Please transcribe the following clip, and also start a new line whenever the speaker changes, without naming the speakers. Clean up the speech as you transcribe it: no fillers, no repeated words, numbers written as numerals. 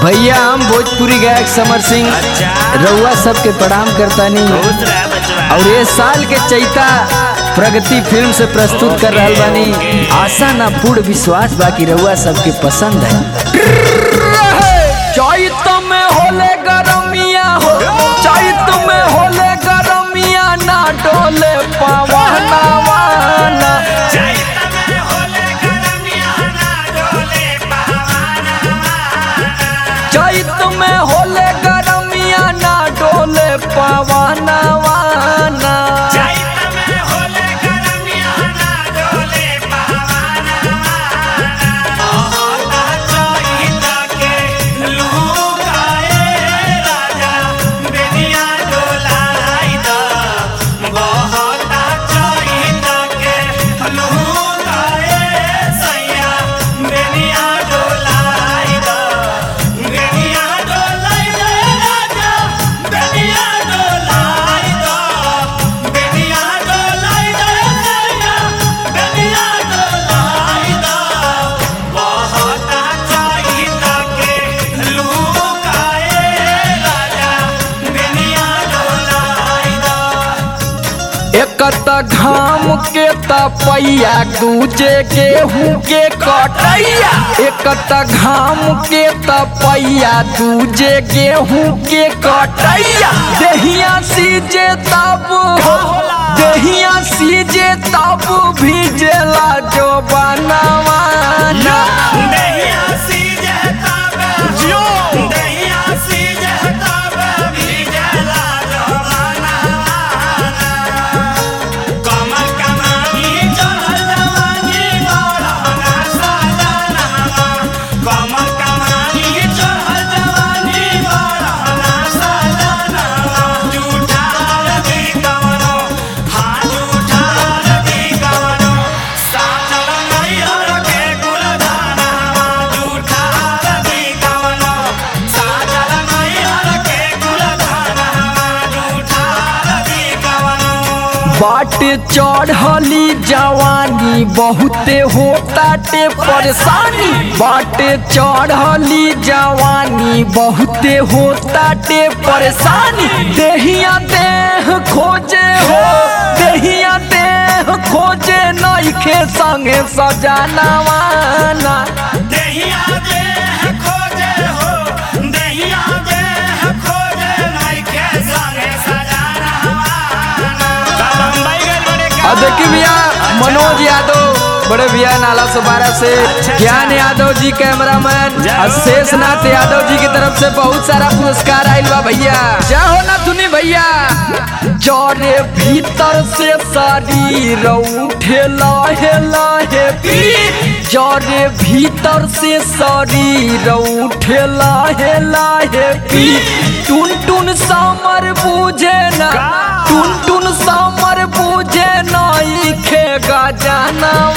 भैया हम भोजपुरी गायक समर सिंह रउआ सबके प्रणाम करता नहीं और ये साल के चैता प्रगति फिल्म से प्रस्तुत कर रहा बानी। आशा ना पूर्ण विश्वास बाकी रउआ सबके पसंद है। चैत में होले गरमिया हो, चैत में होले गरमिया ना डोले पवना वाना, चैत में होले गरमिया ना डोले पवना वाना। एकत घाम के तपैया दूजे गेहूं के कटैया, एकत घाम के तपैया दूजे गेहूं के कटैया। देहिया सीजे तब हो, देहिया सीजे तब भीजेला जो बनवाना, देहिया सीजे तब जो, देहिया सीजे तब भीजेला जो बनवाना। कमल कमानी चढ़ल जवानी बरहना सजना, कमल कमानी चढ़ल जवानी बरहना सजना। झूठा दी कवनो, हाँ झूठा दी कवनो, साचल नैहर के कुलधाना। झूठा दी कवनो, साचल नैहर के कुलधाना। झूठा दी कवनो। बाटे चढ़ली जवानी बहुते होताटे परेशानी, बाटे चढ़ली जवानी बहुते होताटे परेशानी। देहिया देह खोजे हो, देहिया देह खोजे नइखे संगे सजनवाना, देहिया देह खोजे हो, देहिया देह खोजे नइखे संगे सजनवाना। देखी भैया मनोज यादव बड़े भैया नाला सबारा से, ज्ञान यादव जी कैमरामैन, शेषनाथ यादव जी की तरफ से बहुत सारा पुरस्कार आयल बा भैया। क्या होना सुनी भैया। जरे भीतर से शरीर उठे लाहे लाहे पी, जरे भीतर से शरीर उठे लाहे लाहे पी। टुन टुन समर बूझे ना, टुन टुन समर बूझे नइखे गजाना।